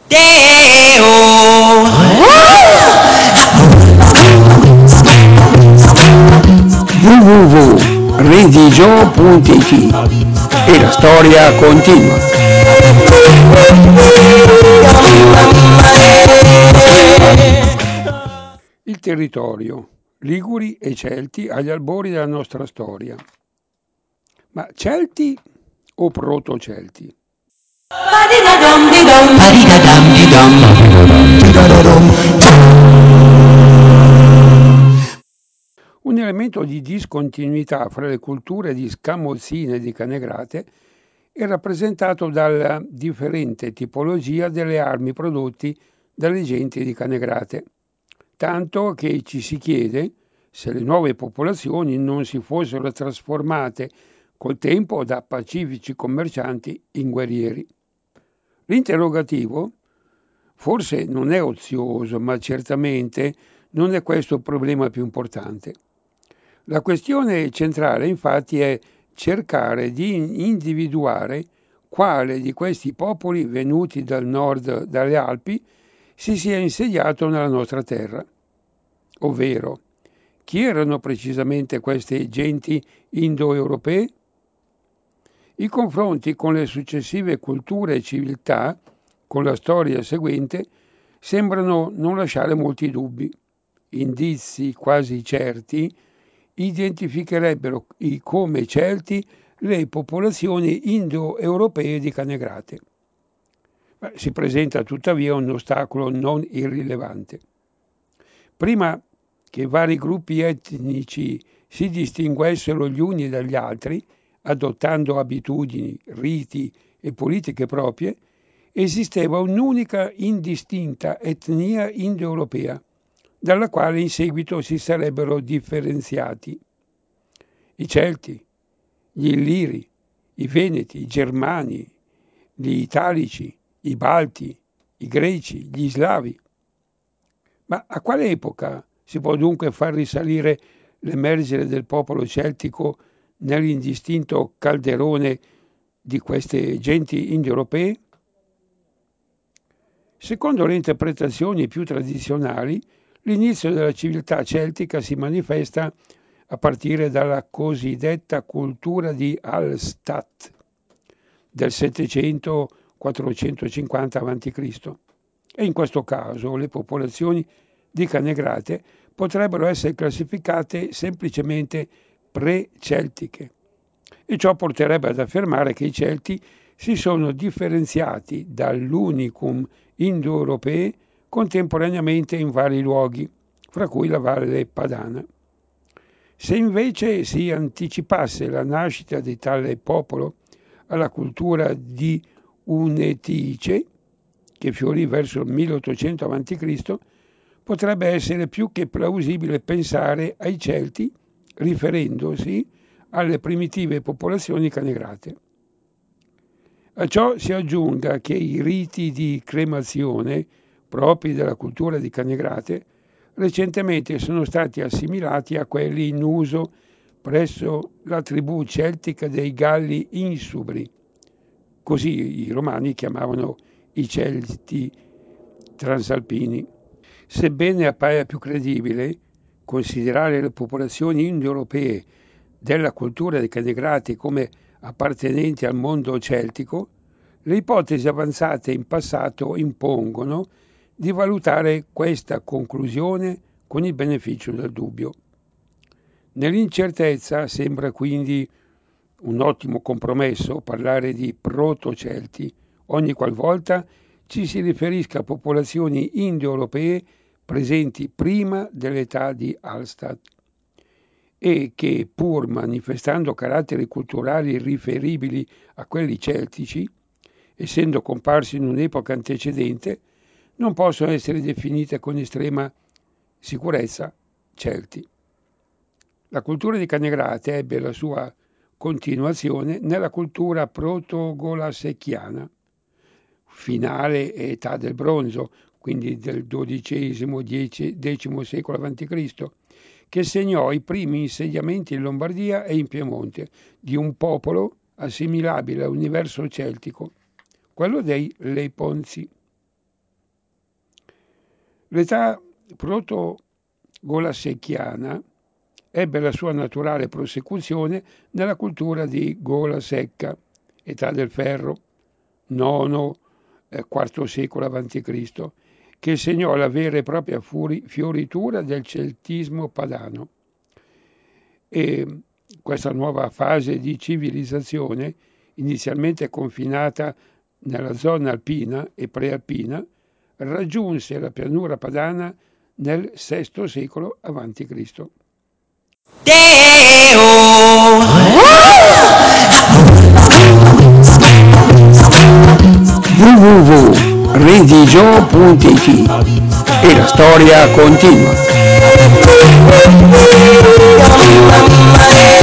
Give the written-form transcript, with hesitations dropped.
www.redigio.it e la storia continua. Il territorio, Liguri e Celti agli albori della nostra storia. Ma Celti o proto-Celti? Un elemento di discontinuità fra le culture di Scamozzine e di Canegrate è rappresentato dalla differente tipologia delle armi prodotte dalle genti di Canegrate, tanto che ci si chiede se le nuove popolazioni non si fossero trasformate col tempo da pacifici commercianti in guerrieri. L'interrogativo forse non è ozioso, ma certamente non è questo il problema più importante. La questione centrale, infatti, è cercare di individuare quale di questi popoli venuti dal nord, dalle Alpi, si sia insediato nella nostra terra. Ovvero, chi erano precisamente queste genti indoeuropee? I confronti con le successive culture e civiltà, con la storia seguente, sembrano non lasciare molti dubbi. Indizi quasi certi identificherebbero come Celti le popolazioni indoeuropee di Canegrate. Si presenta tuttavia un ostacolo non irrilevante. Prima che vari gruppi etnici si distinguessero gli uni dagli altri, adottando abitudini, riti e politiche proprie, esisteva un'unica indistinta etnia indoeuropea, dalla quale in seguito si sarebbero differenziati i Celti, gli Illiri, i Veneti, i Germani, gli Italici, i Balti, i Greci, gli Slavi. Ma a quale epoca si può dunque far risalire l'emergere del popolo celtico nell'indistinto calderone di queste genti indoeuropee? Secondo le interpretazioni più tradizionali, l'inizio della civiltà celtica si manifesta a partire dalla cosiddetta cultura di Hallstatt del 700-450 a.C. E in questo caso le popolazioni di Canegrate potrebbero essere classificate semplicemente pre-celtiche. E ciò porterebbe ad affermare che i Celti si sono differenziati dall'unicum indoeuropee contemporaneamente in vari luoghi, fra cui la Valle Padana. Se invece si anticipasse la nascita di tale popolo alla cultura di Unetice, che fiorì verso il 1800 a.C., potrebbe essere più che plausibile pensare ai Celti riferendosi alle primitive popolazioni canegrate. A ciò si aggiunga che i riti di cremazione propri della cultura di Canegrate recentemente sono stati assimilati a quelli in uso presso la tribù celtica dei Galli Insubri. Così i romani chiamavano i Celti transalpini. Sebbene appaia più credibile considerare le popolazioni indoeuropee della cultura dei Canegrati come appartenenti al mondo celtico, le ipotesi avanzate in passato impongono di valutare questa conclusione con il beneficio del dubbio. Nell'incertezza sembra quindi un ottimo compromesso parlare di proto-celti ogni qualvolta ci si riferisca a popolazioni indoeuropee presenti prima dell'età di Hallstatt e che, pur manifestando caratteri culturali riferibili a quelli celtici, essendo comparsi in un'epoca antecedente, non possono essere definite con estrema sicurezza Celti. La cultura di Canegrate ebbe la sua continuazione nella cultura proto-golasecchiana, finale età del bronzo, quindi del XII-X secolo a.C., che segnò i primi insediamenti in Lombardia e in Piemonte di un popolo assimilabile all'universo celtico, quello dei Leponzi. L'età proto-golasecchiana ebbe la sua naturale prosecuzione nella cultura di Gola Secca, età del ferro, IX-IV secolo a.C., che segnò la vera e propria fioritura del celtismo padano. E questa nuova fase di civilizzazione, inizialmente confinata nella zona alpina e prealpina, raggiunse la pianura padana nel VI secolo a.C. www.redigio.it e la storia continua.